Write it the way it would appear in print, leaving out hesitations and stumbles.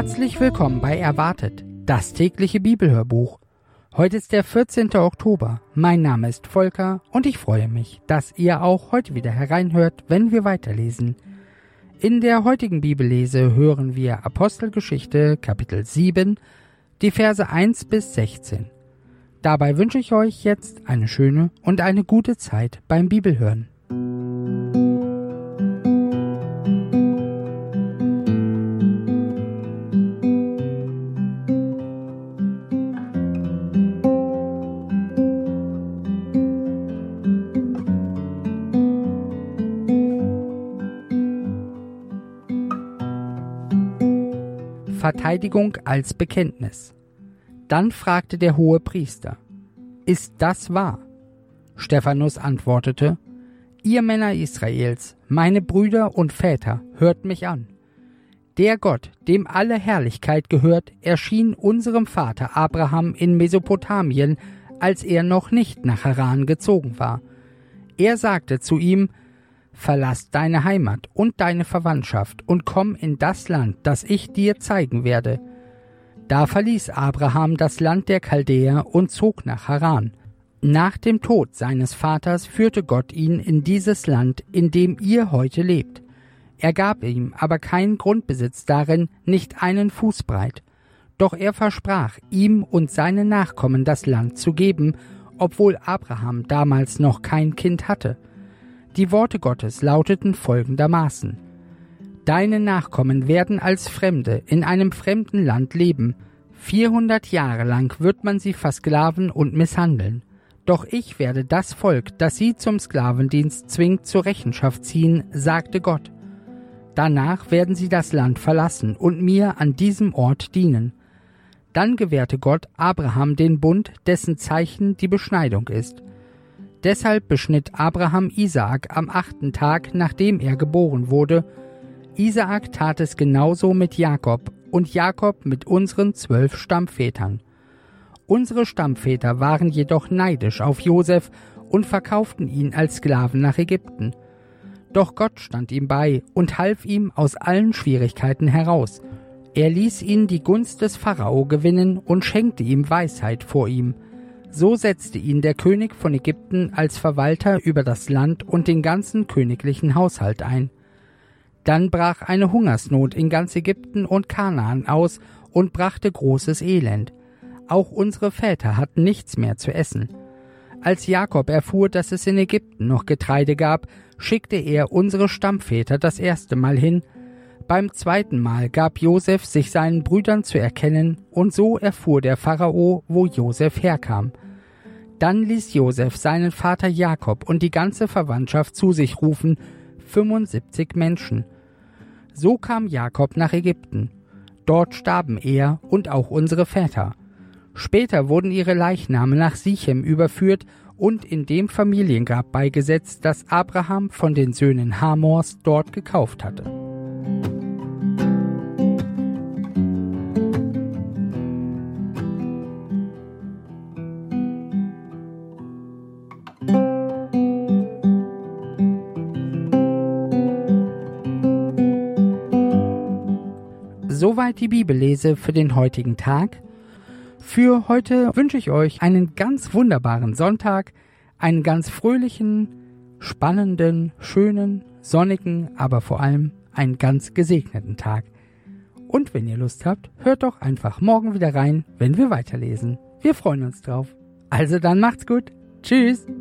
Herzlich willkommen bei Erwartet, das tägliche Bibelhörbuch. Heute ist der 14. Oktober. Mein Name ist Volker und ich freue mich, dass ihr auch heute wieder hereinhört, wenn wir weiterlesen. In der heutigen Bibellese hören wir Apostelgeschichte Kapitel 7, die Verse 1 bis 16. Dabei wünsche ich euch jetzt eine schöne und eine gute Zeit beim Bibelhören. Verteidigung als Bekenntnis. Dann fragte der Hohepriester: Ist das wahr? Stephanus antwortete: Ihr Männer Israels, meine Brüder und Väter, hört mich an. Der Gott, dem alle Herrlichkeit gehört, erschien unserem Vater Abraham in Mesopotamien, als er noch nicht nach Haran gezogen war. Er sagte zu ihm: Verlass deine Heimat und deine Verwandtschaft und komm in das Land, das ich dir zeigen werde. Da verließ Abraham das Land der Chaldäer und zog nach Haran. Nach dem Tod seines Vaters führte Gott ihn in dieses Land, in dem ihr heute lebt. Er gab ihm aber keinen Grundbesitz darin, nicht einen Fuß breit. Doch er versprach, ihm und seinen Nachkommen das Land zu geben, obwohl Abraham damals noch kein Kind hatte. Die Worte Gottes lauteten folgendermaßen: Deine Nachkommen werden als Fremde in einem fremden Land leben. 400 Jahre lang wird man sie versklaven und misshandeln. Doch ich werde das Volk, das sie zum Sklavendienst zwingt, zur Rechenschaft ziehen, sagte Gott. Danach werden sie das Land verlassen und mir an diesem Ort dienen. Dann gewährte Gott Abraham den Bund, dessen Zeichen die Beschneidung ist. Deshalb beschnitt Abraham Isaak am 8. Tag, nachdem er geboren wurde. Isaak tat es genauso mit Jakob und Jakob mit unseren 12 Stammvätern. Unsere Stammväter waren jedoch neidisch auf Josef und verkauften ihn als Sklaven nach Ägypten. Doch Gott stand ihm bei und half ihm aus allen Schwierigkeiten heraus. Er ließ ihn die Gunst des Pharao gewinnen und schenkte ihm Weisheit vor ihm. So setzte ihn der König von Ägypten als Verwalter über das Land und den ganzen königlichen Haushalt ein. Dann brach eine Hungersnot in ganz Ägypten und Kanaan aus und brachte großes Elend. Auch unsere Väter hatten nichts mehr zu essen. Als Jakob erfuhr, dass es in Ägypten noch Getreide gab, schickte er unsere Stammväter das erste Mal hin. Beim zweiten Mal gab Josef sich seinen Brüdern zu erkennen, und so erfuhr der Pharao, wo Josef herkam. Dann ließ Josef seinen Vater Jakob und die ganze Verwandtschaft zu sich rufen, 75 Menschen. So kam Jakob nach Ägypten. Dort starben er und auch unsere Väter. Später wurden ihre Leichname nach Sichem überführt und in dem Familiengrab beigesetzt, das Abraham von den Söhnen Hamors dort gekauft hatte. Soweit die Bibellese für den heutigen Tag. Für heute wünsche ich euch einen ganz wunderbaren Sonntag, einen ganz fröhlichen, spannenden, schönen, sonnigen, aber vor allem einen ganz gesegneten Tag. Und wenn ihr Lust habt, hört doch einfach morgen wieder rein, wenn wir weiterlesen. Wir freuen uns drauf. Also dann macht's gut. Tschüss.